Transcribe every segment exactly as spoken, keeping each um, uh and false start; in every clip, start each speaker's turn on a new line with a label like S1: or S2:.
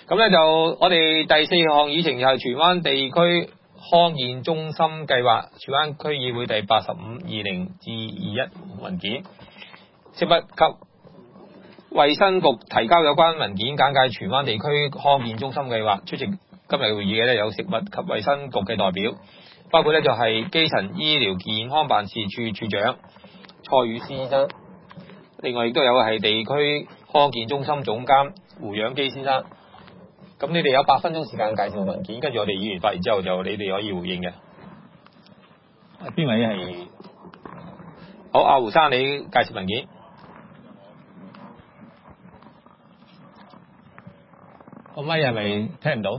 S1: 咁咧就我哋第四項議程就係荃灣地區康健中心計劃，荃灣區議會第八十五、二零至二一文件，食物及衛生局提交有關文件簡介荃灣地區康健中心計劃。出席今日會議嘅咧有食物及衛生局嘅代表，包括咧就係基層醫療健康辦事處處長蔡宇思先生，另外亦都有係地區康健中心總監胡養基先生。咁你哋有八分鐘時間介紹文件，跟住我哋議員發言之後就你哋可以回應嘅。邊位係？好，阿胡生你介紹文件。個咪係咪聽唔到？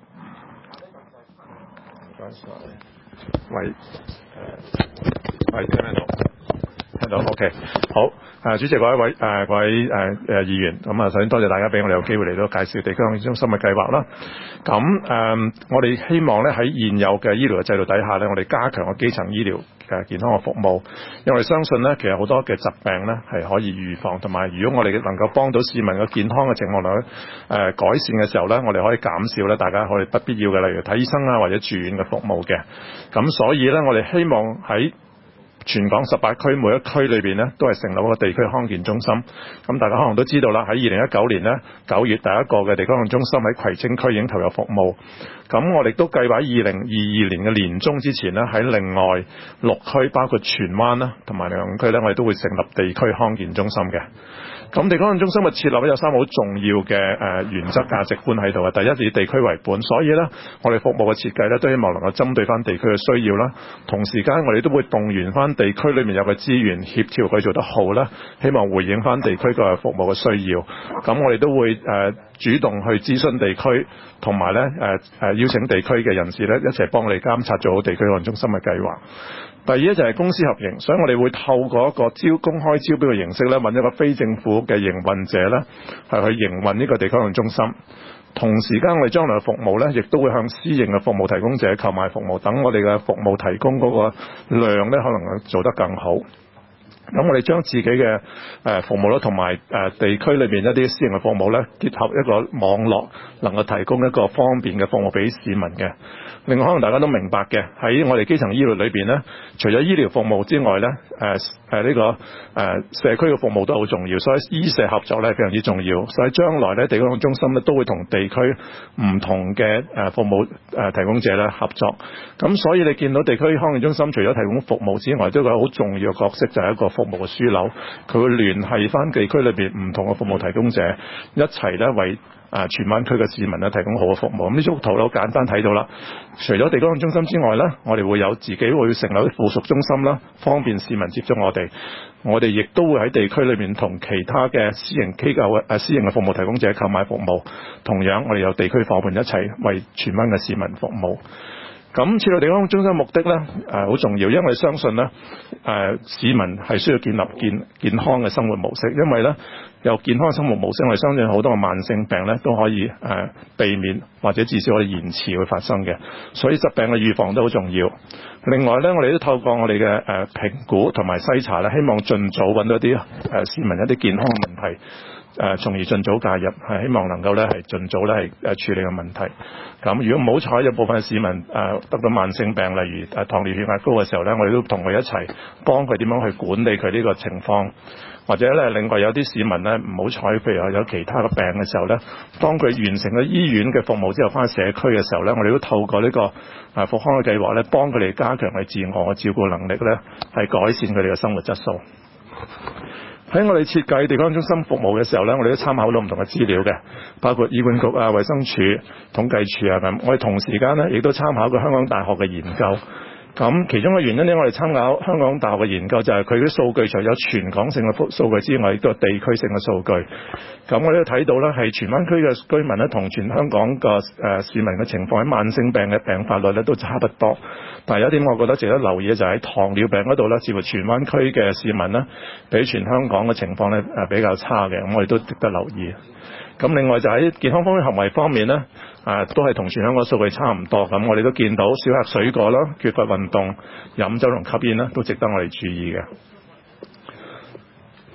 S2: 喂，喂，聽唔到？聽到 ，OK， 好。誒，主席各位位誒各位誒誒議員，咁啊首先多謝大家俾我哋有機會嚟到介紹地區康健中心嘅計劃啦。咁誒、呃，我哋希望咧喺現有嘅醫療嘅制度底下咧，我哋加強個基層醫療嘅健康嘅服務，因為我哋相信咧，其實好多嘅疾病咧係可以預防，同埋如果我哋能夠幫到市民嘅健康嘅情況嚟誒、呃、改善嘅時候咧，我哋可以減少咧大家可以不必要嘅，例如睇醫生啊或者住院嘅服務嘅。咁所以咧，我哋希望喺全港十八區每一區裏邊咧，都係成立一個地區康健中心。咁大家可能都知道啦，喺二零一九年咧九月第一個嘅地區康健中心喺葵青區已經投入服務。咁我哋都計劃喺二零二二年嘅年中之前咧，喺另外六區包括荃灣啦同埋兩區咧，我哋都會成立地區康健中心嘅。咁地區康健中心嘅設立咧有三個好重要嘅誒原則價值觀喺度嘅。第一是以地區為本，所以咧我哋服務嘅設計咧都希望能夠針對翻地區嘅需要啦。同時間我哋都會動員翻地區裏面有嘅資源協調佢做得好啦，希望回應翻地區嘅服務嘅需要。咁我哋都會誒、呃、主動去諮詢地區，同埋咧誒誒邀請地區嘅人士咧一齊幫我哋監察做好地區康健中心嘅計劃。第二咧就係公私合營，所以我哋會透過一個招公開招標嘅形式咧，揾一個非政府嘅營運者咧，係去營運呢個地區康健中心。同時間我哋將來嘅服務咧，亦都會向私營嘅服務提供者購買服務，等我哋嘅服務提供嗰個量咧，可能做得更好。咁我哋將自己嘅誒服務咧，同埋誒地區裏邊一啲私營嘅服務咧，結合一個網絡，能夠提供一個方便嘅服務俾市民嘅。另外，可能大家都明白嘅，喺我哋基層醫療裏邊咧，除咗醫療服務之外咧，誒誒呢個誒、呃、社區嘅服務都好重要，所以醫社合作咧非常之重要。所以將來咧，地區康健中心咧都會同地區唔同嘅誒服務誒提供者咧合作。咁所以你見到地區康健中心除咗提供服務之外，都有一個好重要嘅角色，就係一個服務嘅樞紐。佢會聯繫翻地區裏邊唔同嘅服務提供者，一齊咧為啊荃灣區嘅市民咧提供好嘅服務。咁呢幅圖好簡單睇到啦。除咗地區康健中心之外咧，我哋會有自己會成立啲附屬中心啦，方便市民接觸我哋。我哋亦都會喺地區裏面同其他嘅私營機構誒私營嘅服務提供者購買服務。同樣我哋有地區夥伴一齊為荃灣嘅市民服務。咁設立地區康健中心嘅目的咧，誒、呃、好重要，因為我哋相信咧，誒、呃、市民係需要建立健健康嘅生活模式，因為咧有健康嘅生活模式，我哋相信好多嘅慢性病咧都可以誒、呃、避免，或者至少可以延遲會發生嘅，所以疾病嘅預防都好重要。另外咧，我哋都透過我哋嘅誒評估同埋篩查咧，希望盡早揾到一啲誒、呃、市民一啲健康嘅問題。誒、呃，從而盡早介入，係希望能夠咧係盡早咧係誒處理嘅問題。咁如果唔好彩有部分市民誒、呃、得到慢性病，例如誒糖尿血壓高嘅時候咧，我哋都同佢一齊幫佢點樣去管理佢呢個情況。或者咧，另外有啲市民咧唔好彩，譬如有其他嘅病嘅時候咧，當佢完成咗醫院嘅服務之後，翻社區嘅時候咧，我哋都透過呢個誒復康嘅計劃咧，幫佢哋加強佢自我嘅照顧能力咧，係改善佢哋嘅生活質素。喺我哋設計地區康健中心服務嘅時候咧，我哋都參考到唔同嘅資料嘅，包括醫管局啊、衛生署、統計處啊咁。我哋同時間咧，亦都參考過香港大學嘅研究。咁其中嘅原因咧，我哋參考香港大學嘅研究，就係佢啲數據除咗全港性嘅數據之外，亦都係地區性嘅數據。咁我哋都睇到咧，係荃灣區嘅居民咧，同全香港嘅誒市民嘅情況喺慢性病嘅病發率咧都差不多。但係有一點我覺得值得留意嘅就係喺糖尿病嗰度咧，似乎荃灣區嘅市民咧，比全香港嘅情況咧誒比較差嘅。咁我哋都值得留意。咁另外就喺健康方面行為方面咧，啊都係同全香港數據差唔多。咁我哋都見到少食水果啦、缺乏運動、飲酒同吸煙啦，都值得我哋注意嘅。咁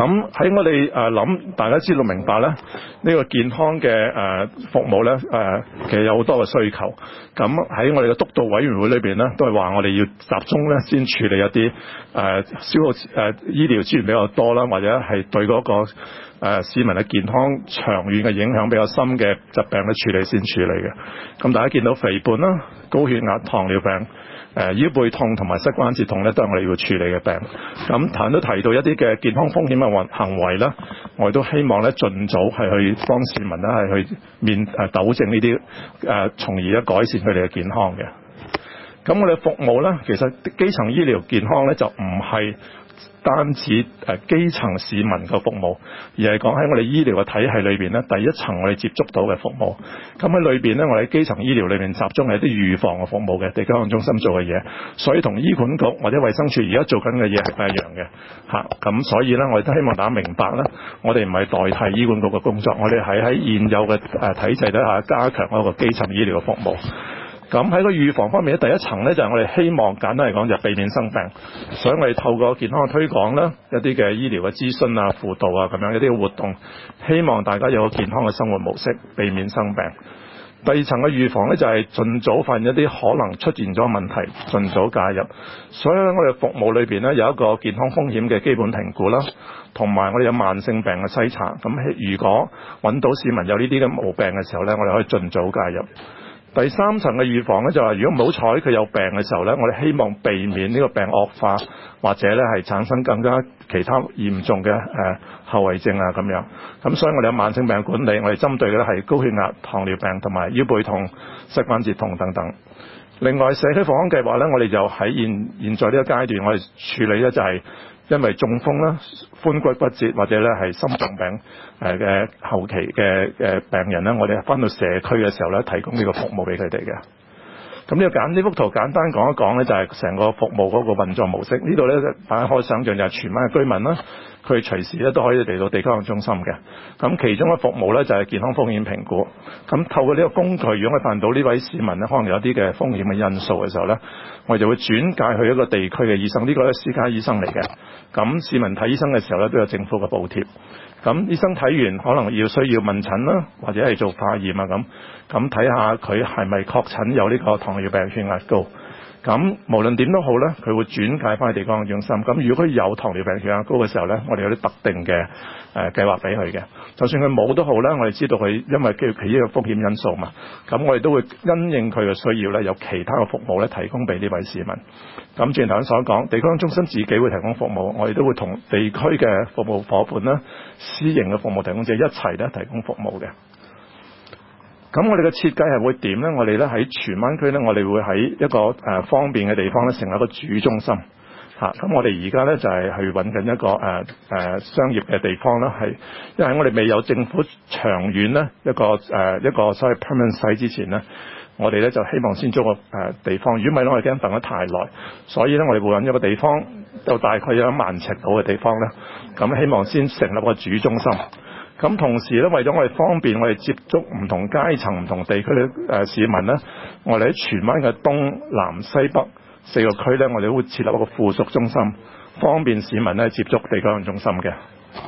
S2: 咁喺我哋誒諗，大家知道明白咧，呢、呢個健康嘅誒、呃、服務咧誒、呃，其實有好多嘅需求。咁喺我哋嘅督導委員會裏邊咧，都係話我哋要集中咧先處理一啲誒、呃、消耗誒、呃、醫療資源比較多啦，或者係對嗰、嗰個誒、呃、市民嘅健康長遠嘅影響比較深嘅疾病咧處理先處理嘅。咁大家見到肥胖啦、高血壓、糖尿病。誒、呃、腰背痛同埋膝關節痛咧，都係我哋要處理嘅病。咁頭先都提到一啲嘅健康風險嘅行為啦，我哋都希望咧盡早係去幫市民咧係去面誒糾正呢啲誒，從而咧改善佢哋嘅健康嘅。咁我哋服務咧，其實基層醫療健康咧就唔係單止誒基層市民嘅服務，而係講喺我哋醫療嘅體系裏邊咧，第一層我哋接觸到嘅服務。咁喺裏邊咧，我哋基層醫療裏邊集中係一啲預防嘅服務嘅，地區康健中心做嘅嘢，所以同醫管局或者衛生署而家做緊嘅嘢係一樣嘅嚇。咁所以咧，我哋都希望大家明白咧，我哋唔係代替醫管局嘅工作，我哋係喺現有嘅誒體制底下加強嗰個基層醫療嘅服務。咁喺個預防方面咧，第一層咧就係我哋希望簡單嚟講就係避免生病，所以我哋透過健康嘅推廣啦，一啲嘅醫療嘅諮詢啊、輔導啊咁樣一啲嘅活動，希望大家有個健康嘅生活模式，避免生病。第二層嘅預防咧就係盡早發現一啲可能出現咗問題，盡早介入。所以咧，我哋服務裏邊咧有一個健康風險嘅基本評估啦，同埋我哋有慢性病嘅篩查。咁如果揾到市民有呢啲嘅毛病嘅時候咧，我哋可以盡早介入。第三層嘅預防咧就係如果唔好彩佢有病嘅時候咧，我哋希望避免呢個病惡化，或者咧係產生更加其他嚴重嘅誒、呃、後遺症啊咁樣。咁所以我哋有慢性病嘅管理，我哋針對嘅咧係高血壓、糖尿病同埋腰背痛、膝關節痛等等。另外社區復康計劃咧，我哋就喺現現在呢個階段，我哋處理咧就係因為中風啦、髖骨骨折或者咧係心臟病誒嘅後期嘅誒病人咧，我哋翻到社區嘅時候咧，提供呢個服務俾佢哋嘅。咁呢個簡呢幅圖簡單講一講咧，就係成個服務嗰個運作模式。呢度咧大家可以想象就係荃灣嘅居民啦，佢隨時咧都可以嚟到地區康健中心嘅。咁其中嘅服務咧就係健康風險評估。咁透過呢個工具，如果我發現到呢位市民咧可能有啲嘅風險嘅因素嘅時候咧，我哋就會轉介去一個地區嘅醫生。呢個咧私家醫生嚟嘅。咁市民睇醫生嘅時候咧都有政府嘅補貼。咁醫生睇完可能要需要問診啦，或者係做化驗啊咁，咁睇下佢係咪確診有呢個糖尿病、血壓高。咁無論點都好咧，佢會轉介翻去地區康健中心。咁如果佢有糖尿病、血壓高嘅時候咧，我哋有啲特定嘅誒、呃、計劃俾佢嘅。就算佢冇都好咧，我哋知道佢因為佢呢個風險因素嘛，咁我哋都會因應佢嘅需要咧，有其他嘅服務咧提供俾呢位市民。咁正如頭先所講，地區康健中心自己會提供服務，我哋都會同地區嘅服務夥伴啦、私營嘅服務提供者一齊咧提供服務嘅。咁我哋嘅設計係會點咧？我哋咧喺荃灣區咧，我哋會喺一個誒、呃、方便嘅地方咧，成立一個主中心嚇。咁、啊、我哋而家咧就係、是、去揾緊一個誒誒、呃呃、商業嘅地方啦，係因為喺我哋未有政府長遠咧一個誒、呃、一個所謂 permanent site 之前咧，我哋咧就希望先租個誒、呃、地方。如果唔係咧，我哋驚等得太耐，所以咧我哋會揾一個地方，就大概有一萬尺度嘅地方咧，咁希望先成立個主中心。咁同時咧，為咗我哋方便我哋接觸唔同階層、唔同地區嘅誒市民咧，我哋喺荃灣嘅東南西北四個區咧，我哋都會設立一個附屬中心，方便市民咧接觸地區康健中心嘅。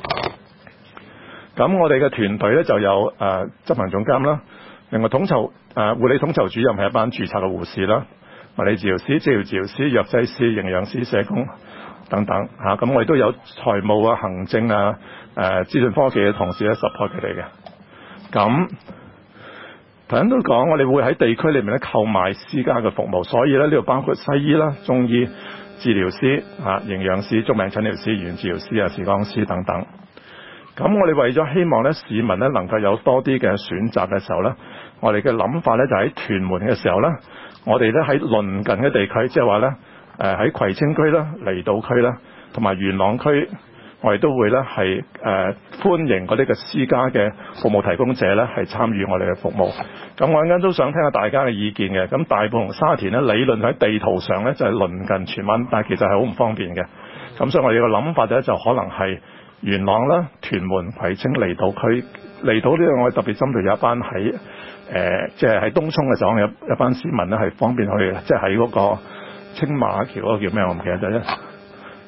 S2: 咁我哋嘅團隊咧就有誒、呃、執行總監啦，另外統籌誒、呃、護理統籌主任係一班註冊嘅護士啦，物理治療師、職業治療師、藥劑師、營養師、社工等等嚇。咁、啊、我哋都有財務啊、行政啊、誒、呃、資訊科技嘅同事咧 support 佢哋嘅。咁頭先都講，我哋會喺地區裏面咧購買私家嘅服務，所以咧呢度包括西醫啦、中醫、治療師、啊營養師、足病診療師、語言治療師啊、視光師等等。咁我哋為咗希望咧市民咧能夠有多啲嘅選擇嘅時候咧，我哋嘅諗法咧就喺屯門嘅時候咧，我哋咧喺鄰近嘅地區，即係話咧誒喺葵青區啦、離島區啦，同埋元朗區，我哋都會咧係誒歡迎嗰啲嘅私家嘅服務提供者咧係參與我哋嘅服務。咁我陣間都想聽下大家嘅意見嘅。咁大埔同沙田咧理論喺地圖上咧就係鄰近荃灣，但係其實係好唔方便嘅。咁所以我哋嘅諗法咧就可能係元朗啦、屯門、葵青、離島區。離島呢個我哋特別針對有一班喺誒即係喺東涌嘅時候有一班市民咧係方便去，即係喺嗰個青馬橋嗰個叫咩我唔記得咗啫。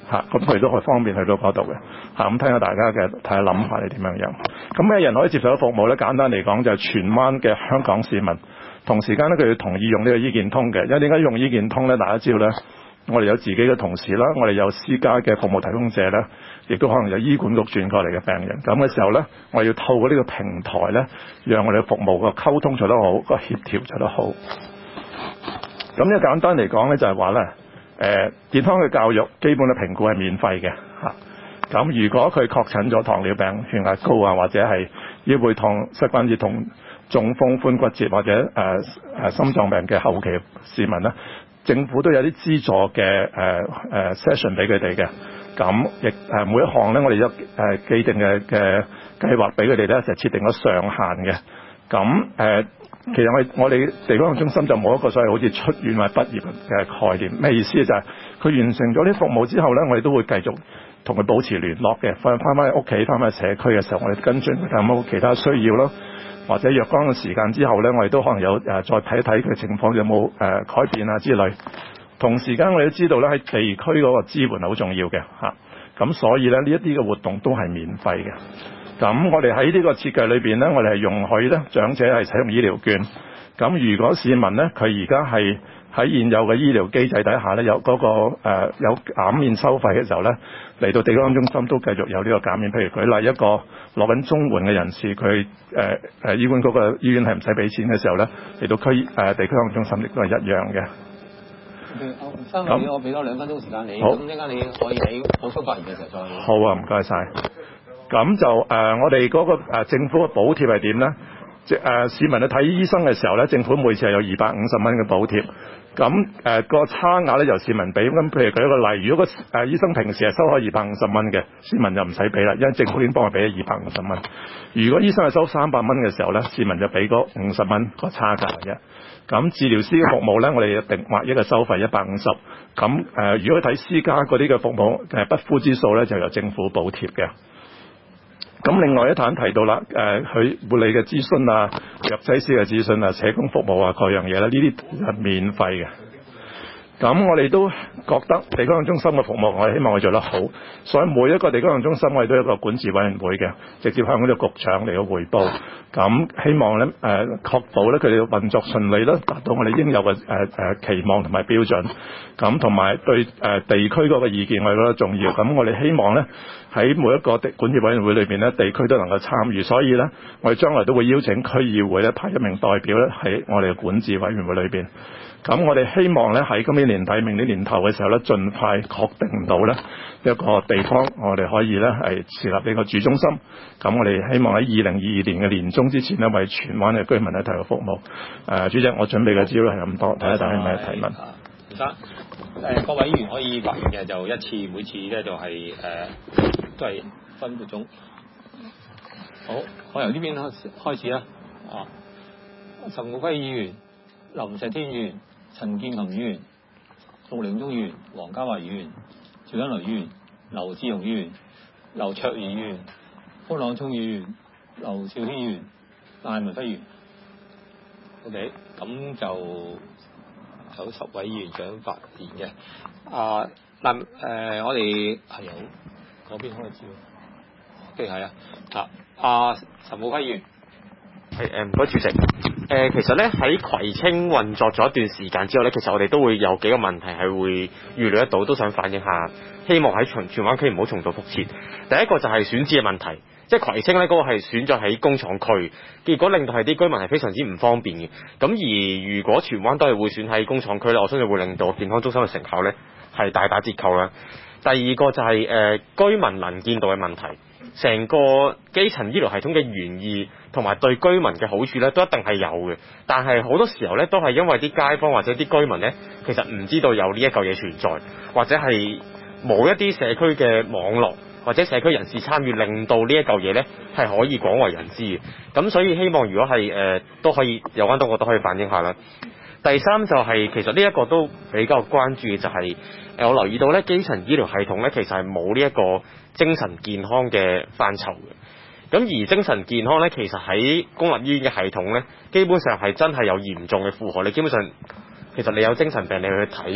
S2: 嚇，咁佢都可以方便去到嗰度嘅嚇。咁聽下大家嘅睇下諗法係點樣樣。咁咩人可以接受到服務咧？簡單嚟講就係荃灣嘅香港市民，同時間咧佢要同意用呢個醫健通嘅。因為點解用醫健通咧？大家知道咧，我哋有自己嘅同事啦，我哋有私家嘅服務提供者咧，亦都可能有醫管局轉過嚟嘅病人。咁嘅時候咧，我哋要透過呢個平台咧，讓我哋嘅服務個溝通做得好，個協調做得好。咁呢簡單嚟講咧，就係話咧。誒、呃、健康嘅教育基本嘅評估係免費嘅嚇，咁、啊、如果佢確診咗糖尿病、血壓高啊，或者係腰背痛、膝關節痛、中風、髖骨折或者誒誒、呃、心臟病嘅後期市民咧，政府都有啲資助嘅誒誒 session 俾佢哋嘅，咁亦誒每一項咧，我哋有誒既定嘅嘅計劃俾佢哋咧，就設定咗上限嘅，咁誒。呃其實我我哋地區中心就冇一個所謂好似出院或者畢業嘅概念，咩意思咧？就係、是、佢完成咗啲服務之後咧，我哋都會繼續同佢保持聯絡嘅，翻翻翻去屋企、翻返去社區嘅時候，我哋跟進佢有冇其他需要咯，或者若干嘅時間之後咧，我哋都可能有誒、呃、再睇一睇佢情況有冇誒、呃、改變啊之類。同時間我哋都知道咧，喺地區嗰個支援係好重要嘅嚇，咁、啊、所以咧呢一啲嘅活動都係免費嘅。咁我哋喺呢個設計裏邊咧，我哋係容許咧長者係使用醫療券。咁如果市民咧，佢而家係喺現有嘅醫療機制底下咧，有嗰、那個誒、呃、有減免收費嘅時候咧，嚟到地區康中心都繼續有呢個減免。譬如舉例一個攞緊綜援嘅人士，佢誒誒醫管局個醫院係唔使俾錢嘅時候咧，嚟到區誒、呃、地區康中心亦都係一樣嘅。
S1: 生我我俾多兩分鐘時間你，咁一陣間你可以喺補充發言嘅時候再。
S2: 好啊，唔該晒。咁就誒、呃，我哋嗰、那個、呃、政府嘅補貼係點咧？即誒、呃、市民去睇醫生嘅時候咧，政府每次係有二百五十蚊嘅補貼。咁誒、呃那個差額咧由市民俾。咁譬如舉一個例，如果個誒、呃、醫生平時係收開二百五十蚊嘅，市民就唔使俾啦，因為政府已經幫佢俾咗二百五十蚊。如果醫生係收三百蚊嘅時候咧，市民就俾嗰五十蚊個差價嘅。咁治療師嘅服務咧，我哋定劃一個收費一百五十。咁誒、呃，如果睇私家嗰啲嘅服務誒不敷之數咧，就由政府補貼嘅。咁另外一壇提到啦，誒佢護理嘅諮詢啊、藥劑師嘅諮詢啊、社工服務啊各樣嘢咧，呢啲係免費嘅。咁我哋都覺得地區康中心嘅服務，我哋希望佢做得好，所以每一個地區康中心我哋都有一個管治委員會嘅，直接向嗰個局長嚟到彙報。咁希望咧誒、呃、確保咧佢哋嘅運作順利啦，達到我哋應有嘅誒誒期望同埋標準。咁同埋對誒、呃、地區嗰個意見我哋覺得重要。咁我哋希望咧喺每一個地管治委員會裏邊咧，地區都能夠參與。所以咧，我哋將來都會邀請區議會咧派一名代表咧喺我哋嘅管治委員會裏邊。咁我哋希望咧喺今年年底、明年年頭嘅時候咧，盡快確定到咧一個地方，我哋可以咧係設立呢個主中心。咁我哋希望喺二零二二年嘅年中之前咧，為荃灣嘅居民咧提供服務。誒、呃，主席，我準備嘅資料係咁多，睇下大家有咩提問。
S1: 唔得，誒、呃、各位議員可以發言嘅就一次，每次咧就係、是、誒、呃、都係分個鐘。好，我由呢邊開始啦。啊，陳浩輝議員、林石天議員、陳建鑫議員、陸凌忠議員、黃家華議員、趙恩來議員、劉志雄議員、劉卓儀議員、潘朗聰議員、劉兆天議員、賴文輝議員。OK， 咁就有十位議員想發言嘅。啊，嗱誒、呃，我哋係由嗰邊開始。OK，係啊，啊，阿陳浩輝議員。
S3: 係誒，唔該主席。誒、呃，其實咧喺葵青運作咗一段時間之後咧，其實我哋都會有幾個問題係會預料得到，都想反映下，希望喺荃荃灣區唔好重蹈覆轍。第一個就係選址嘅問題，即係葵青咧嗰、那個係選咗喺工廠區，結果令到係啲居民係非常之唔方便嘅。咁而如果荃灣都係會選喺工廠區咧，我相信會令到健康中心嘅成效咧係大打折扣啦。第二個就係、是、誒、呃、居民能見度嘅問題。成個基層醫療系統嘅原意同埋對居民嘅好處咧，都一定係有嘅。但係好多時候咧，都係因為啲街坊或者啲居民咧，其實唔知道有呢一嚿嘢存在，或者係冇一啲社區嘅網絡或者社區人士參與，令到呢一嚿嘢咧係可以廣為人知嘅。咁所以希望如果係誒、呃、都可以有關當局都可以反映下啦。第三就係、是、其實呢一個都比較關注嘅就係、是、誒我留意到咧，基層醫療系統咧其實係冇呢一個精神健康嘅範疇嘅。咁而精神健康咧，其實喺公立醫院嘅系統咧，基本上係真係有嚴重嘅負荷。你基本上其實你有精神病，你去睇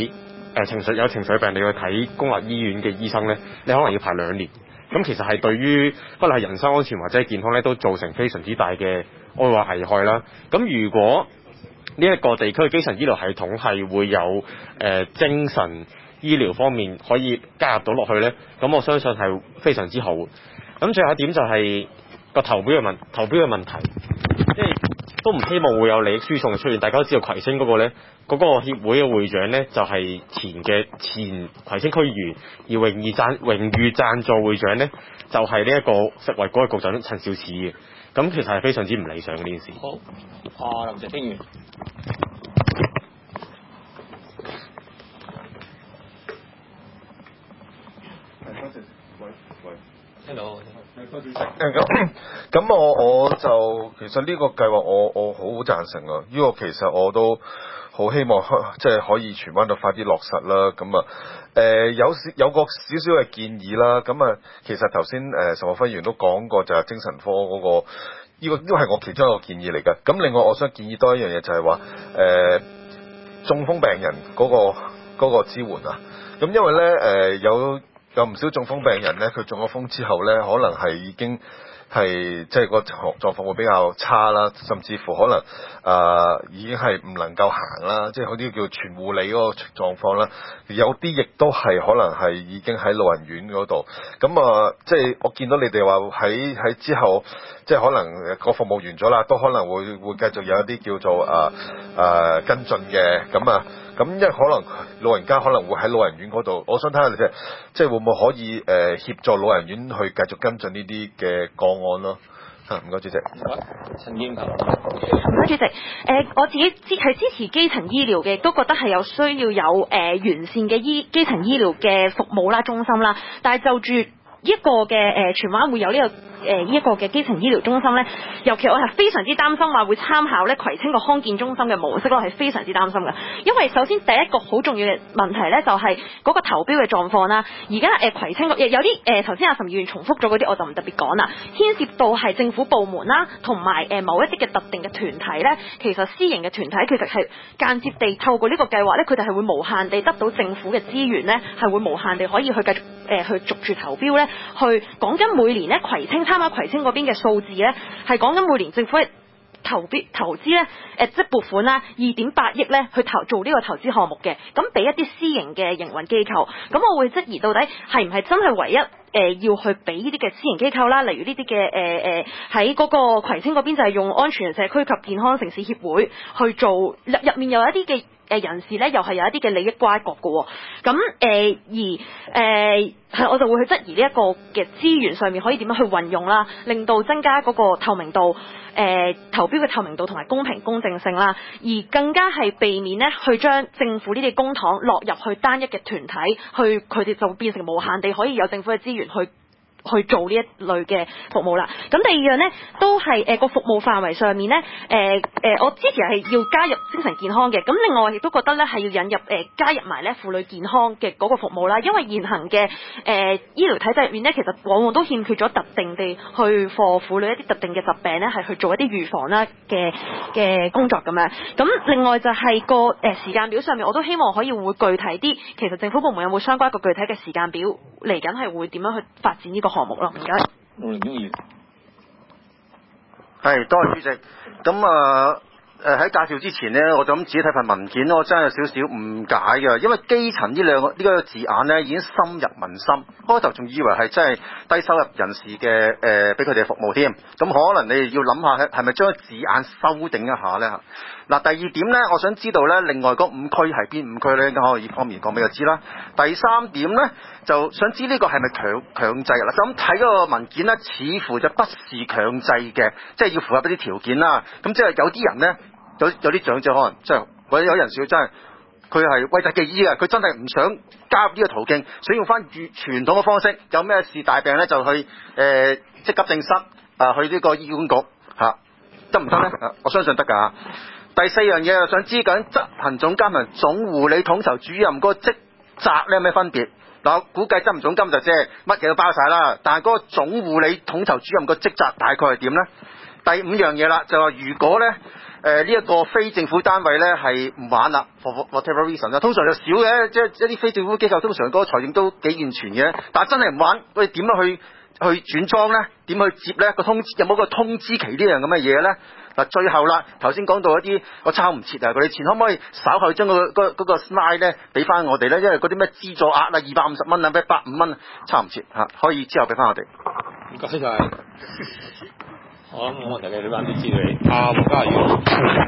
S3: 誒情緒有情緒病，你去睇公立醫院嘅醫生咧，你可能要排兩年。咁其實係對於不論係人身安全或者係健康咧，都造成非常之大嘅我會話危害啦。咁如果呢一個地區嘅基層醫療系統係會有誒、呃、精神醫療方面可以加入到落去咧，咁我相信係非常之好。咁最後一點就係個投標嘅問投標嘅問題，即係都唔希望會有利益輸送嘅出現。大家都知道葵青嗰個咧，嗰、嗰個協會嘅會長咧就係、是、前嘅前葵青區議員，而榮譽贊榮譽贊助會長咧就係呢一個食衞局嘅局長陳肇始嘅。咁其實係非常之唔理想嘅呢件事。
S1: 好，啊林石興員。聽到。
S4: 咁咁我我就其實呢個計劃我我好好贊成啊！呢、這個其實我都好希望即係可以荃灣度快啲落實啦。咁啊誒有有個少少嘅建議啦。咁啊其實頭先誒岑敖暉議員都講過就係精神科嗰、那個呢、這個都係我其中一個建議嚟㗎。咁另外我想建議多一樣嘢就係話誒中風病人嗰、那個嗰、那個支援啊。咁因為咧誒、呃、有。有唔少中風病人咧，佢中咗風之後咧，可能係已經係即係個狀況會比較差啦，甚至乎可能誒、呃、已經係唔能夠行啦，即係嗰啲叫全護理嗰個狀況啦。有啲亦都係可能係已經喺老人院嗰度。咁啊，即係我見到你哋話喺喺之後，即係可能個服務完咗啦，都可能會會繼續有一啲叫做誒誒、呃呃、跟進嘅咁啊。咁因為可能老人家可能會喺老人院嗰度，我想睇下你哋即係會唔會可以誒、呃、協助老人院去繼續跟進呢啲嘅個案咯。嚇，唔該主席。
S1: 陳劍球。
S5: 唔該主席。誒、呃，我自己支係支持基層醫療嘅，都覺得係有需要有誒、呃、完善嘅醫基層醫療嘅服務啦、中心啦，但係就住一個嘅誒荃灣會有呢、這個。誒呢一個嘅基層醫療中心咧，尤其我係非常之擔心話會參考咧葵青個康健中心嘅模式咯，係非常之擔心嘅。因為首先第一個好重要嘅問題咧，就係、是、嗰個投標嘅狀況啦。而家誒葵青有啲誒頭先阿岑議員重複咗嗰啲，我就唔特別講啦。牽涉到係政府部門啦，同埋誒某一啲嘅特定嘅團體咧，其實私營嘅團體其實係間接地透過呢個計劃咧，佢哋係會無限地得到政府嘅資源咧，係會無限地可以去繼續誒、呃、去逐住投標咧，去講緊每年咧葵青參加葵青嗰邊嘅數字咧，係講緊每年政府嘅投標投資咧，誒、呃、即係撥款啦，二點八億咧去投做呢個投資項目嘅，咁俾一啲私營嘅營運機構，咁我會質疑到底係唔係真係唯一誒、呃、要去俾呢啲嘅私營機構啦，例如呢啲嘅誒誒喺嗰個葵青嗰邊就係用安全社區及健康城市協會去做，入入面有一啲嘅。誒人士咧，又係有一啲嘅利益瓜葛嘅喎，咁誒、呃、而誒係、呃、我就會去質疑呢一個嘅資源上面可以點樣去運用啦，令到增加嗰個透明度，誒、呃、投標嘅透明度同埋公平公正性啦，而更加係避免咧去將政府呢啲公帑落入去單一嘅團體，去佢哋就變成無限地可以有政府嘅資源去。去做呢一類嘅服務啦。咁第二樣呢，都係誒個服務範圍上面呢，誒、呃、誒、呃、我之前係要加入精神健康嘅。咁另外亦都覺得呢係要引入誒、呃、加入埋呢婦女健康嘅嗰個服務啦。因為現行嘅誒、呃、醫療體制入面呢，其實往往都欠缺咗特定地去幫婦女一啲特定嘅疾病呢，係去做一啲預防啦嘅嘅工作咁樣。咁另外就係個誒、呃、時間表上面，我都希望可以會具體啲。其實政府部門有冇相關一個具體嘅時間表嚟緊係會點樣去發展呢個項目咯？唔該。
S1: 陸凌英議員。
S6: 係，多謝主席。咁啊。誒喺介紹之前呢，我就咁自己睇份文件，我真係有少少誤解嘅，因為基層呢兩個呢個字眼呢已經深入民心，開頭仲以為係真係低收入人士嘅誒俾佢哋服務添，咁可能你哋要諗下係咪將個字眼修訂一下呢？嗱，第二點呢，我想知道呢，另外嗰五區係邊五區呢？可以方面講俾我知啦。第三點呢，就想知呢個係咪強強制啦？就咁睇嗰個文件呢，似乎就不是強制嘅，即係要符合一啲條件啦。咁即係有啲人呢。有有啲長者可能即係或者有人士真係佢係為疾寄醫嘅，佢真係唔想加入呢個途徑，想用翻傳傳統嘅方式，有咩事大病咧就去誒、呃、即係急症室啊，去呢個醫管局嚇，得唔得咧？我相信得㗎。第四樣嘢又想知緊執行總監同總護理統籌主任嗰個職責咧有咩分別？嗱，我估計執行總監就即係乜嘢都包晒啦，但係嗰個總護理統籌主任個職責大概係點咧？ 第五樣嘢啦，就話如果咧誒呢一個非政府單位咧係唔玩啦 ，for whatever reason 啦，通常就少嘅，即係一啲非政府機構通常嗰個財政都幾健全嘅，但係真係唔玩，我哋點樣去去轉裝咧？點去接咧？個通知有冇個通知期呢樣咁嘅嘢咧？嗱，最後啦，頭先講到一啲我抄唔切啊，嗰啲錢可唔可以稍後將嗰、嗰個嗰、嗰個 slide 咧俾翻我哋咧？因為嗰啲咩資助額啊，二百五十蚊啊，咩百五蚊，抄唔切嚇，可以之後俾翻我哋。
S1: 唔該晒。我諗冇問題嘅，你翻啲資料你。阿黃家耀。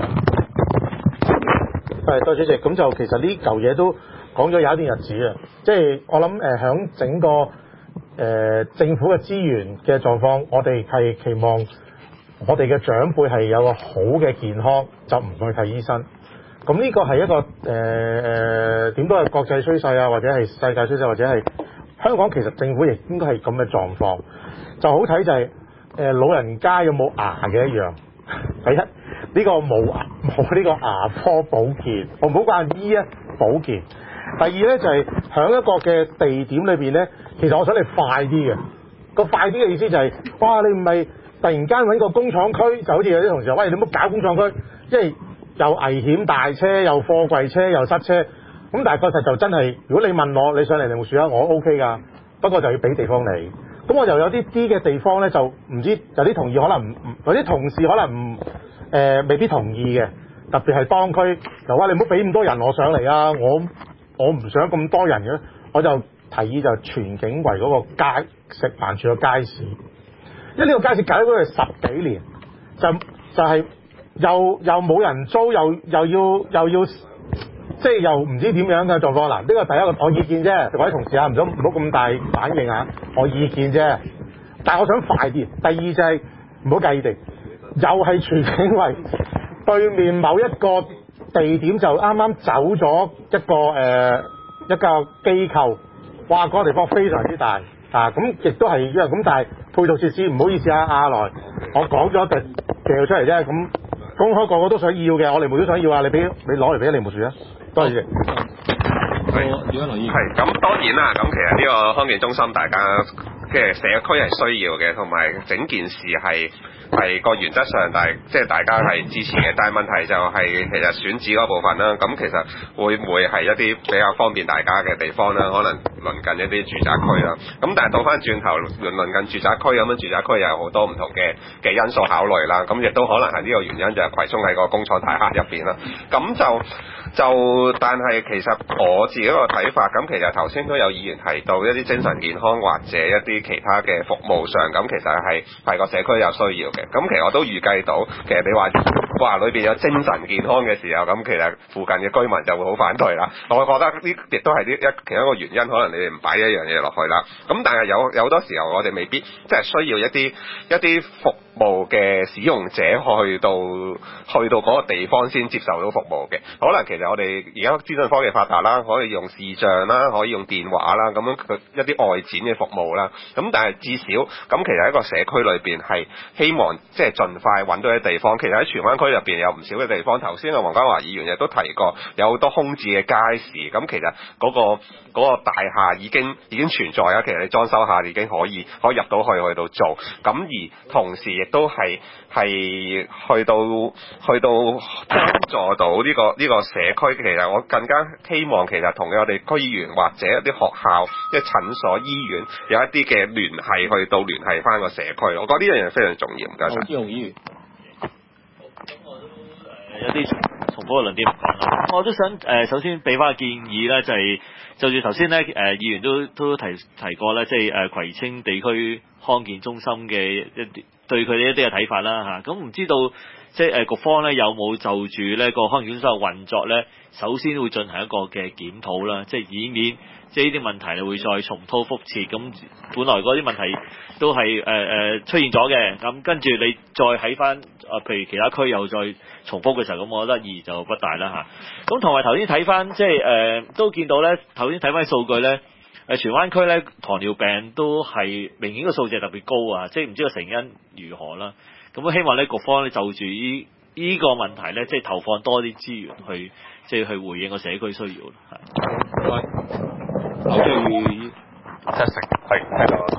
S7: 係，多謝主席。咁就其實呢嚿嘢都講咗有一段日子啊，即係我諗誒響整個誒、呃、政府嘅資源嘅狀況，我哋係期望我哋嘅長輩係有個好嘅健康，就唔去睇醫生。咁呢個係一個誒誒點都係國際趨勢啊，或者係世界趨勢，或者係香港其實政府亦應該係咁嘅狀況。就好睇就係、是、誒、呃、老人家有冇牙嘅一樣。第一呢、這個冇牙冇呢個牙科保健，我唔好講醫啊保健。第二咧就係、是、響一個嘅地點裏邊咧，其實我想你快啲嘅。個快啲嘅意思就係、是，哇！你唔係突然間揾個工廠區，就好似有啲同事話，喂，你唔好搞工廠區，因為又危險大車，又貨櫃車，又塞車。咁但係確實就真係，如果你問我，你上嚟梨木樹啊，我 O K 㗎，不過就要俾地方你。咁我就有啲啲嘅地方咧，就唔知有啲同意，可能唔有啲同事可能唔誒、呃、未必同意嘅，特別係當區就話你唔好俾咁多人我上嚟啊，我我唔想咁多人嘅，我就提議就全景圍嗰個街食環署嘅街市，因為呢個街市搞咗佢十幾年，就就係、是、又又冇人租，又又要又要即係又唔知點樣嘅狀況。嗱，呢個第一個我意見啫，各位同事啊，唔好唔好咁大反應啊，我意見啫。但係我想快啲。第二就係唔好計地，又係全景圍對面某一個地點就啱啱走咗一個誒、呃、一個機構，哇！嗰、那個地方非常之大啊，咁亦都係因為咁，但係配套設施唔好意思啊，阿來，我講咗就掉出嚟啫。咁公開個個都想要嘅，我梨木都想要啊，你俾你攞嚟俾梨木樹啊！多謝。
S1: 係，點樣留意？
S8: 係，咁當然啦，咁其實呢個康健中心大家嘅社區係需要嘅，同埋整件事係係個原則上，但係即係大家係支持嘅。但係問題就係、是、其實選址嗰部分啦，咁其實會唔會係一啲比較方便大家嘅地方啦？可能鄰近一啲住宅區啦。咁但係倒翻轉頭，鄰鄰近住宅區咁樣，住宅區又有好多唔同嘅嘅因素考慮啦。咁亦都可能係呢個原因，就係葵涌喺個工廠大廈入邊啦。咁就就但係其實我自己個睇法，咁其實頭先都有議員提到一啲精神健康或者一啲其他嘅服務上，咁其實係係個社區有需要嘅。咁其實我都預計到，其實你話哇裏邊有精神健康嘅時候，咁其實附近嘅居民就會好反對啦。我覺得呢亦都係呢一其中一個原因，可能你哋唔擺一樣嘢落去啦。咁但係有有好多時候，我哋未必即係需要一啲一啲服務嘅使用者去到去到嗰個地方先接受到服務嘅。可能其實我哋而家資訊科技發達啦，可以用視像啦，可以用電話啦，咁樣佢一啲外展嘅服務啦。咁但係至少咁，其實喺個社區裏邊係希望即係盡快揾到啲地方。其實喺荃灣區入邊有唔少嘅地方，頭先阿黃家華議員亦都提過，有好多空置嘅街市。咁其實嗰個嗰個大廈已經已經存在啊。其實你裝修下已經可以可以入到去去到做。咁而同時亦都係係去到去到幫助到呢個呢個社區。其實我更加希望其實同我哋區議員或者一啲學校、即係診所、醫院有一啲嘅聯繫，去到聯繫翻個社區。我覺得呢樣嘢非常重要。唔該晒。
S1: 朱雄議員。
S9: 咁我都誒有啲重複嘅論點唔講啦。我都想誒、呃、首先俾翻個建議咧，就係、是、就住頭先咧誒議員都都提提過咧，即係誒葵青地區康健中心嘅一啲對佢哋一啲嘅睇法啦嚇。咁、啊、唔知道即係誒局方咧有冇就住呢個康健中心嘅運作咧，首先會進行一個嘅檢討啦，即係以免即係呢啲問題會再重蹈覆轍。咁本來嗰啲問題都係誒誒出現咗嘅，咁跟住你再喺翻啊，譬如其他區又再重複嘅時候，咁我覺得意義就不大啦嚇。咁同埋頭先睇翻即係誒、呃、都見到咧，頭先睇翻數據咧，誒荃灣區咧糖尿病都係明顯個數字係特別高啊，即係唔知個成因如何啦。咁希望咧局方咧就住依依個問題咧，即係投放多啲資源去即係去回應個社區需要啦。係。劉俊宇，
S8: 七成係聽到。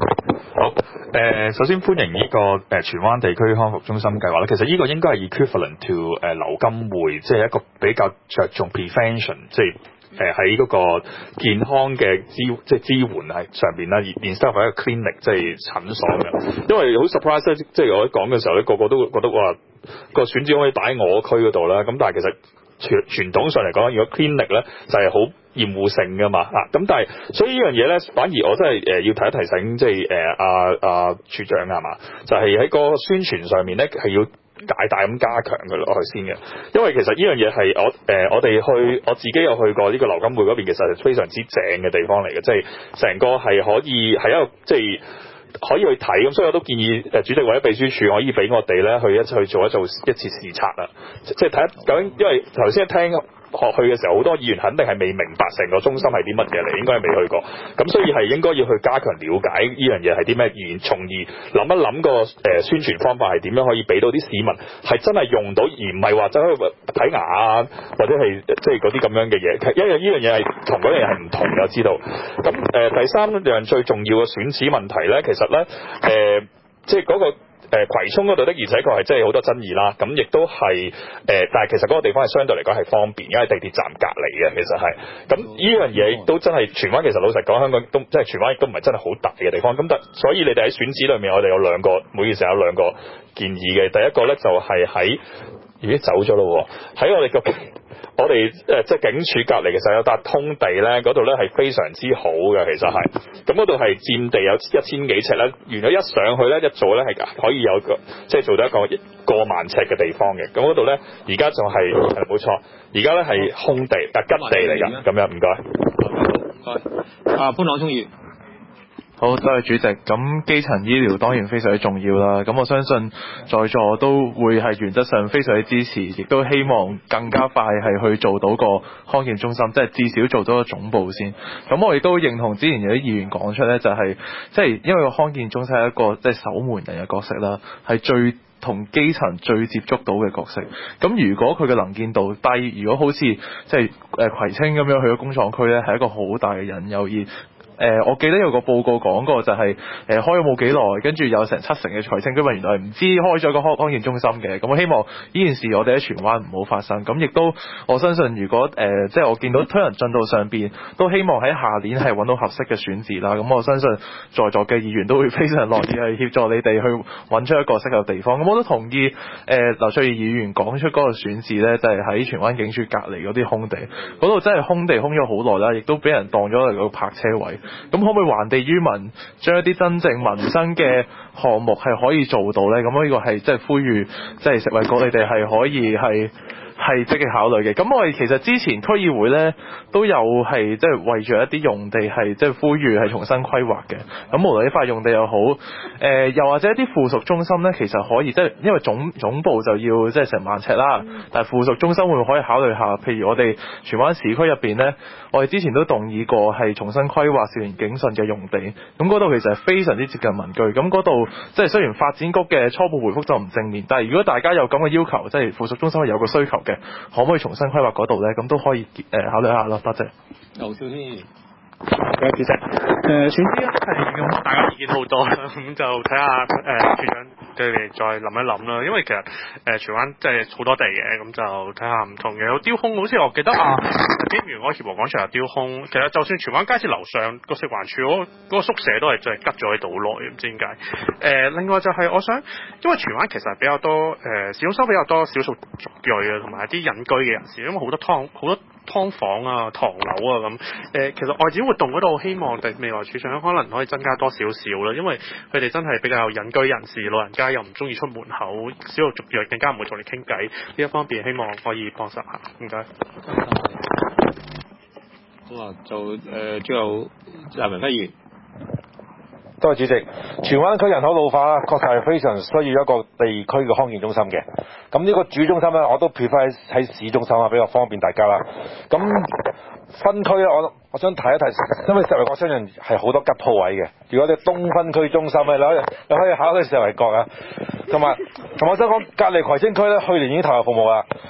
S10: 好，誒、呃，首先歡迎呢、這個誒、呃、荃灣地區康復中心計劃咧。其實呢個應該係 equivalent to 誒、呃、流金會，即係一個比較着重 prevention，即係誒喺嗰個健康嘅支即係支援係上邊啦。instead of 一個 clinic 即係診所嘅。因為好 surprise 咧，即係我一講嘅時候咧，個個都覺得哇個選址可以擺喺我區嗰度啦。咁但係其實傳傳統上嚟講，如果 clinic 咧就係、是、好厭惡性噶嘛啊，咁但係所以呢樣嘢咧，反而我真係誒、呃、要提一提醒，即係誒阿阿處長係嘛，就係、是、喺個宣傳上面咧係要大大咁加強佢落去先嘅，因為其實呢樣嘢係我誒、呃、我哋去我自己有去過呢個流金會嗰邊，其實係非常之正嘅地方嚟嘅，即係成個係可以係一個即係可以去睇，咁所以我都建議誒主席或者秘書處可以俾我哋咧去一去做一做一次視察啊，即係睇究竟，因為頭先一聽學去嘅時候，好多議員肯定係未明白成個中心係啲乜嘢嚟，應該係未去過，咁所以係應該要去加強了解呢樣嘢係啲咩，而從而諗一諗個誒宣傳方法係點樣可以俾到啲市民係真係用到，而唔係話走去睇牙啊，或者係即係嗰啲咁樣嘅嘢，因為呢樣嘢係同嗰樣嘢係唔同嘅，我知道。咁誒、呃、第三樣最重要嘅選址問題咧，其實咧誒、呃、即係嗰、那個。誒、呃、葵涌嗰度的，而且確係真係好多爭議啦。咁亦都係誒，但係其實嗰個地方係相對嚟講係方便，因為地鐵站隔離嘅，其實係。咁呢樣嘢都真係荃灣，其實老實講，香港都即係荃灣亦都唔係真係好大嘅地方。咁但所以你哋喺選址裏面，我哋有兩個，每件事有兩個建議嘅。第一個咧就係喺，咦走咗咯喎，喺我哋嘅。我哋誒即係警署隔離，其實有笪空地咧，嗰度咧係非常之好嘅，其實係。咁嗰度係佔地有一千幾尺咧，完咗一上去咧，一做咧係可以有個即係做到一個過萬尺嘅地方嘅。咁嗰度咧，而家就係係冇錯，而家咧係空地啊吉地嚟㗎，咁樣唔該。
S1: 唔該。啊潘朗聰議員。
S11: 好，多謝主席。咁基層醫療當然非常之重要啦。咁我相信在座都會係原則上非常之支持，亦都希望更加快係去做到個康健中心，即係至少做到個總部先。咁我亦都認同之前有啲議員講出咧，就係即係因為個康健中心係一個即係守門人嘅角色啦，係最同基層最接觸到嘅角色。咁如果佢嘅能見度低，如果好似即係誒葵青咁樣去咗工廠區咧，係一個好大嘅隱憂。而誒、呃，我記得有個報告講過、就係，就係誒開咗冇幾耐，跟住有成七成嘅葵青居民原來係唔知開咗個康康健中心嘅。咁我希望呢件事我哋喺荃灣唔好發生。咁亦都我相信，如果誒、呃、即係我見到推人進度上邊，都希望喺下年係揾到合適嘅選址啦。咁我相信在座嘅議員都會非常樂意去協助你哋去揾出一個適合嘅地方。咁我都同意誒、呃、劉翠儀議員講出嗰個選址咧，就係、是、喺荃灣警署隔離嗰啲空地，嗰度真係空地空咗好耐啦，亦都俾人當咗嚟個泊車位。咁可唔可以還地於民，將一啲真正民生嘅項目係可以做到呢？咁呢個係即係呼籲，即係食衞局你哋係可以係係積極考慮嘅。咁我哋其實之前區議會呢都有係即係為咗一啲用地係即係呼籲係重新規劃嘅。咁無論呢塊用地又好，誒、呃、又或者一啲附屬中心呢，其實可以即係因為總總部就要即係成萬尺啦，但係附屬中心會唔會可以考慮下？譬如我哋荃灣市區入邊呢，我哋之前都動議過係重新規劃少年警訊嘅用地，咁嗰度其實係非常之接近民居。咁嗰度即係雖然發展局嘅初步回覆就唔正面，但係如果大家有咁嘅要求，即係附屬中心係有個需求嘅，可唔可以重新規劃嗰度呢？咁都可以誒、呃、考慮下咯。多謝。
S1: 劉少先。
S12: 嘅主席，誒選址係咁，大家意見好多啦，咁就睇下誒處長對你再諗一諗啦。因為其實誒荃灣即係好多地嘅，咁就睇下唔同嘅。有雕空，好似我記得啊，邊緣嗰個協和廣場有雕空。其實就算荃灣街市樓上個食環署嗰嗰個宿舍都係就係吉咗喺度耐，唔知點解。誒、呃、另外就係我想，因為荃灣其實比較多誒市中心比較多少數族裔啊，同埋一啲隱居嘅人士，因為好多劏好多劏房啊、唐樓啊咁。誒、呃、其實外展活動嗰度希望第未來處長可能可以增加多少少啦，因為佢哋真係比較隱居人士，老人家又唔中意出門口，少數族裔更加唔會同你傾偈。呢一方面希望可以幫手下，唔該。
S1: 好啊，就誒、呃、最後梁文輝議員。
S13: 多謝主席。荃灣區人口老化確實係非常需要一個地區嘅康健中心嘅。咁呢個主中心咧，我都 prefer 喺市中心啊，比較方便大家啦。咁分區咧，我我想提一提，因為石圍角相信係好多吉鋪位嘅。如果你東分區中心咧，你可以你可以考慮石圍角啊。同埋同我想講，隔離葵青區咧，去年已經投入服務啦。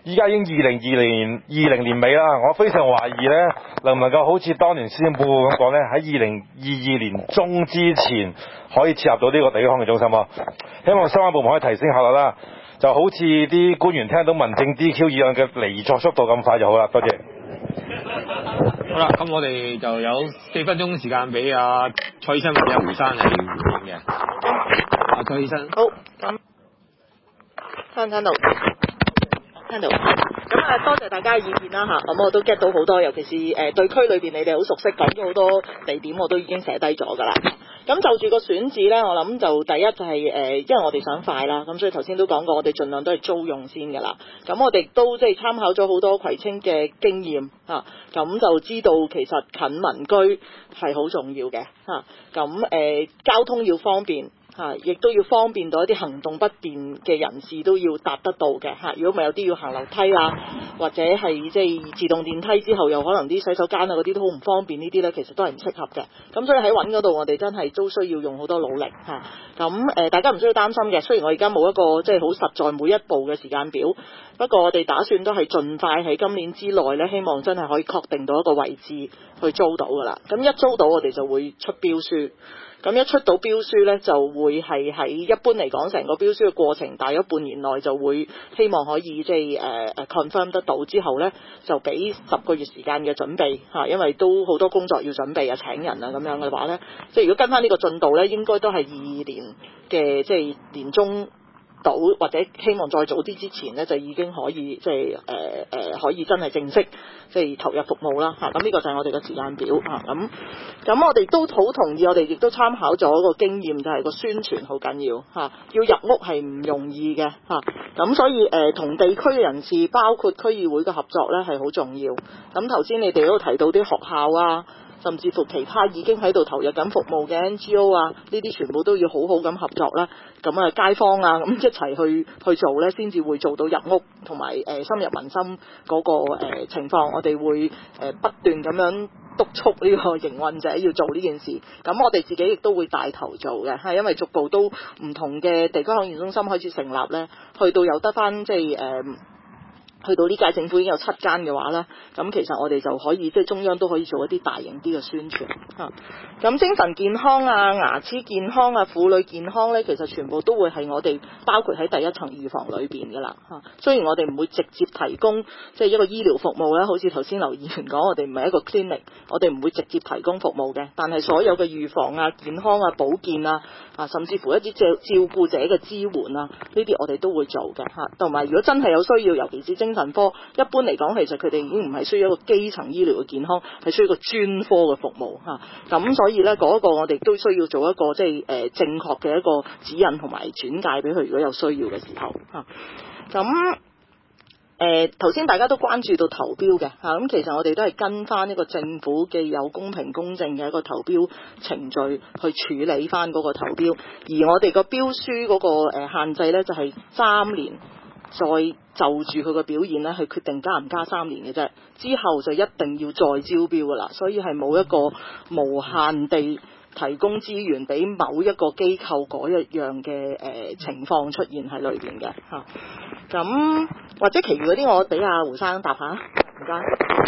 S13: 依家已經二零二零年二零年尾啦，我非常懷疑咧，能唔能夠好似當年施政報告咁講咧，喺二零二二年中之前可以設立到呢個地區康健中心咯。希望相關部門可以提升效率啦，就好似啲官員聽到民政 D Q 一樣嘅離座速度咁快就好啦。多謝。
S1: 好啦，咁我哋就有四分鐘時間俾阿蔡醫生或者胡生嚟回應嘅。阿蔡醫生。
S14: 好，咁聽唔聽到？聽到。咁啊，多謝大家嘅意見啦嚇，咁我都 get 到好多，尤其是誒、呃、對區裏邊你哋好熟悉，講咗好多地點，我都已經寫低咗㗎啦。咁就住個選址咧，我諗就第一就係、是、誒、呃，因為我哋想快啦，咁所以頭先都講過，我哋盡量都係租用先㗎啦。咁我哋都即係參考咗好多葵青嘅經驗嚇，咁、啊、就知道其實近民居係好重要嘅嚇。咁、啊、誒、呃、交通要方便。嚇，亦都要方便到一啲行動不便嘅人士都要搭得到嘅嚇。如果唔係有啲要行樓梯啊，或者係即係自動電梯之後，又可能啲洗手間啊嗰啲都好唔方便，呢啲咧其實都係唔適合嘅。咁所以喺揾嗰度，我哋真係都需要用好多努力嚇。咁誒，大家唔需要擔心嘅。雖然我而家冇一個即係好實在每一步嘅時間表，不過我哋打算都係盡快喺今年之內咧，希望真係可以確定到一個位置去租到㗎啦。咁一租到，我哋就會出標書。咁一出到標書咧，就會係喺一般嚟講，成個標書嘅過程，大約半年內就會希望可以即係誒誒 confirm 得到之後咧，就俾十個月時間嘅準備嚇，因為都好多工作要準備啊，請人啊咁樣嘅話咧，即係如果跟翻呢個進度咧，應該都係二二年嘅即係年中到，或者希望再早啲之前咧，就已經可以即係誒誒可以真係正式即係投入服務啦嚇。咁呢個就係我哋嘅時間表嚇。咁咁我哋都好同意，我哋亦都參考咗個經驗，就係個宣傳好緊要嚇。要入屋係唔容易嘅嚇。咁所以誒同、呃、地區嘅人士，包括區議會嘅合作咧係好重要。咁頭先你哋都提到啲學校啊，甚至乎其他已經喺度投入緊服務嘅 N G O 啊，呢啲全部都要好好咁合作啦。咁啊，街坊啊，咁一齊去去做咧，先至會做到入屋同埋誒深入民心嗰、那個、呃、情況。我哋會誒、呃、不斷咁樣督促呢個營運者要做呢件事。咁我哋自己亦都會帶頭做嘅，係因為逐步都唔同嘅地區康健中心開始成立咧，去到有得翻即係誒。呃去到呢屆政府已經有七間嘅話咧，咁其實我哋就可以即係中央都可以做一啲大型啲嘅宣傳嚇。咁精神健康啊、牙齒健康啊、婦女健康咧，其實全部都會係我哋包括喺第一層預防裏邊㗎啦嚇。雖然我哋唔會直接提供即係一個醫療服務咧，好似頭先劉議員講，我哋唔係一個 clinic，我哋唔會直接提供服務嘅。但係所有嘅預防啊、健康啊、保健啊啊，甚至乎一啲照照顧者嘅支援啊，呢啲我哋都會做嘅嚇。同埋如果真係有需要，尤其是精神科，一般嚟講，其實佢哋已經唔係需要一個基層醫療嘅健康，係需要一個專科嘅服務嚇。咁所以咧，嗰、那個我哋都需要做一個即係誒正確嘅一個指引同埋轉介俾佢，如果有需要嘅時候嚇。咁誒頭先大家都關注到投標嘅嚇，咁其實我哋都係跟翻呢個政府既有公平公正嘅一個投標程序去處理翻嗰個投標，而我哋個標書嗰個限制咧就係三年。再就住佢個表現咧，去決定加唔加三年嘅啫。之後就一定要再招標噶啦，所以係冇一個無限地提供資源俾某一個機構嗰一樣嘅誒、呃、情況出現喺裏邊嘅嚇。咁或者其餘嗰啲，我俾阿胡生答下，唔該。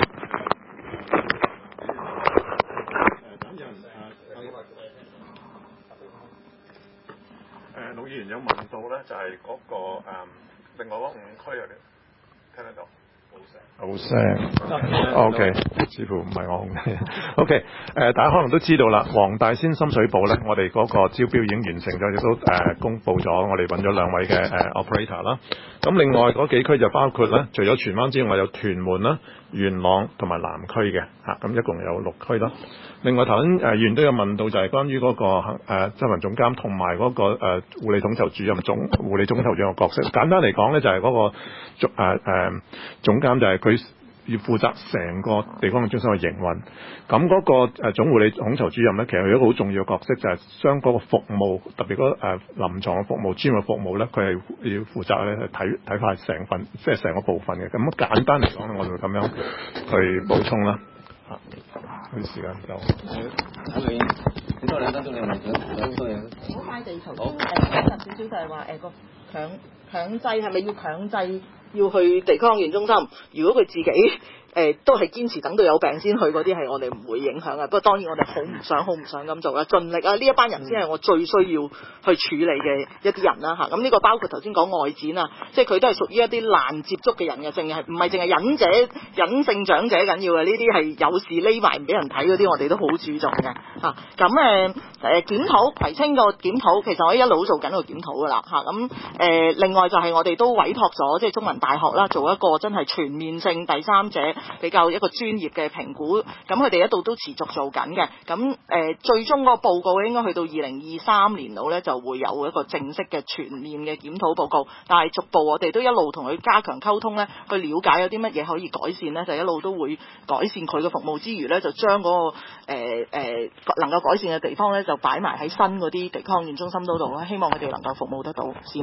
S2: 誒，陸議員有問到咧，就係嗰個誒。另外嗰五區啊，聽得到？好聲 ，OK，似乎唔係我控制。OK，誒、呃，大家可能都知道啦，黃大仙深水埗咧，我哋嗰個招標已經完成咗，亦都誒、呃、公佈咗，我哋揾咗兩位嘅誒、呃、operator 啦。咁另外嗰幾區就包括咧，除咗荃灣之外，有屯門啦、元朗同埋南區嘅嚇，咁、啊、一共有六區啦。另外頭先誒議員都有問到，就係關於嗰、那個誒執行總監同埋嗰個誒、呃、護理統籌主任總護理統籌主任嘅角色。簡單嚟講咧，就係、是、嗰、那個總誒誒總監就係佢要負責成個地方嘅中心嘅營運。咁嗰個誒總護理統籌主任咧，其實有一個好重要嘅角色，就係、是、將嗰個服務，特別嗰誒臨牀嘅服務、專業服務咧，佢係要負責咧去睇睇翻成份，即係成個部分嘅。咁簡單嚟講咧，我就咁樣去補充啦。啊，佢時間唔夠。
S1: 咁你幾多兩分鐘？你問咗兩多嘢。
S14: 嗰塊地頭先誒講少少就係話誒個強強制係咪要強制要去地區康健中心，如果佢自己誒、呃、都係堅持等到有病先去嗰啲，係我哋唔會影響嘅。不過當然我哋好唔想、好唔想咁做啦，盡力啊！呢一班人先係我最需要去處理嘅一啲人啦嚇。咁呢個包括頭先講外展啊，即係佢都係屬於一啲難接觸嘅人嘅，淨係唔係淨係隱者、隱性長者緊要嘅，呢啲係有事匿埋唔俾人睇嗰啲，我哋都好注重嘅嚇。咁誒誒檢討葵青個檢討，其實我一路做緊個檢討㗎啦嚇。咁、啊、誒、呃、另外就係我哋都委託咗即係中文大學啦，做一個真係全面性第三者比較一個專業嘅評估，咁佢哋一度都持續做緊嘅。咁誒、呃、最終嗰個報告應該去到二零二三年度咧，就會有一個正式嘅全面嘅檢討報告。但係逐步我哋都一路同佢加強溝通咧，去了解有啲乜嘢可以改善咧，就一路都會改善佢嘅服務之餘咧，就將嗰、那個誒誒、呃呃、能夠改善嘅地方咧，就擺埋喺新嗰啲地區康健中心嗰度啦。希望佢哋能夠服務得到市民。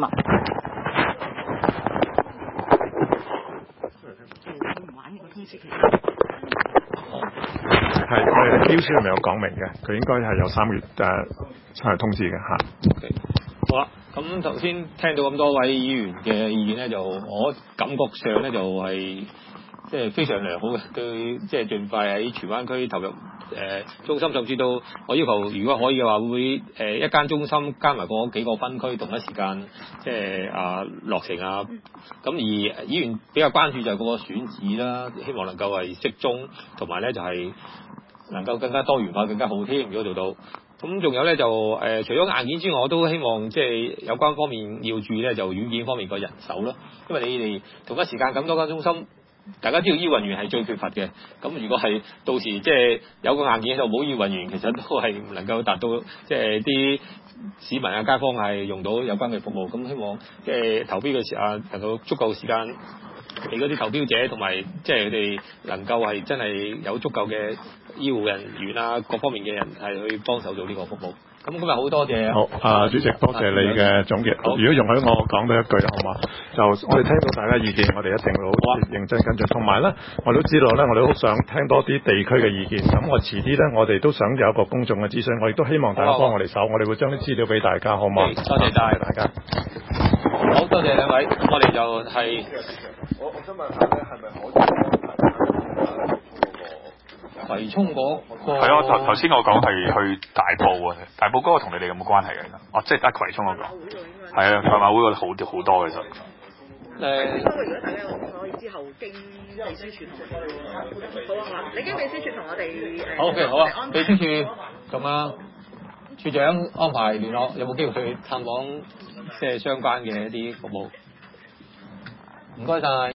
S2: 係，我哋標書係咪有講明嘅？佢應該係有三月誒出嚟通知嘅嚇。
S1: Okay. 好啦，咁頭先聽到咁多位議員嘅意見咧，就我感覺上咧就係即係非常良好嘅，對即係盡快喺荃灣區投入誒、呃、中心，甚至到我要求，如果可以嘅話，會誒、呃、一間中心加埋嗰幾個分區同一時間即係啊落成啊。咁而議員比較關注就係嗰個選址啦，希望能夠係適中，同埋咧就係、是。能夠更加多元化，更加好添，如果做到。咁仲有咧就誒、呃，除咗硬件之外，我都希望即係有關方面要注意咧，就軟件方面個人手咯。因為你哋同一時間咁多間中心，大家知道醫運員係最缺乏嘅。咁如果係到時即係有個硬件就冇醫運員，其實都係唔能夠達到即係啲市民啊、街坊係用到有關嘅服務。咁希望即係投標嘅時候能夠足夠時間。俾嗰啲投標者同埋即係佢哋能夠係真係有足夠嘅醫護人員啊，各方面嘅人係去幫手做呢個服務。咁今日好多謝。
S2: 好，啊主席，多謝你嘅總結。如果容許我講多一句好嘛？就我哋聽到大家意見，我哋一定會好認真跟進。同埋咧，我都知道咧，我哋好想聽多啲地區嘅意見。咁我遲啲咧，我哋都想有一個公眾嘅諮詢，我亦都希望大家幫我哋手，我哋會將啲資料俾大家，好嘛？
S1: 多謝晒
S2: 大家。
S1: 好多謝兩位，我哋就係、是。
S4: 我我想問下咧，係咪可以安排
S1: 葵涌嗰個？
S10: 係咯，頭頭先我講係去大埔啊，大埔嗰個同你哋有冇關係嘅？哦，即係得葵涌嗰、那個。係啊，賽馬會嗰度好啲好多嘅其實。
S14: 誒，不過如果大家可以之後經秘書處同我哋，好啊，你經秘書處同我哋誒。
S1: 好嘅，好啊，秘書處咁啊，處長安排聯絡，有冇機會去探訪即係相關嘅一啲服務？唔該晒。